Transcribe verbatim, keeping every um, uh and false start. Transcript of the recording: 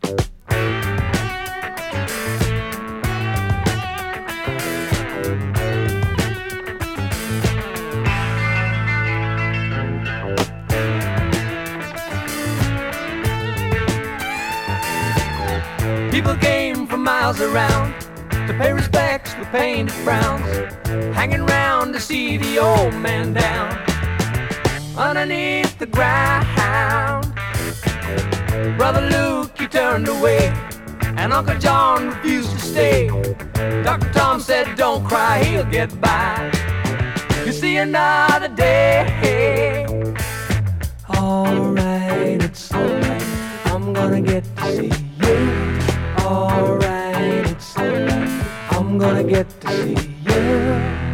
People came from miles around to pay respects with painted frowns, hanging round to see the old man down underneath the ground. Brother Luke, he turned away, and Uncle John refused to stay. Doctor Tom said, don't cry, he'll get by. You see another day. Alright, it's alright, I'm gonna get to see you. Alright, it's alright, I'm gonna get to see you.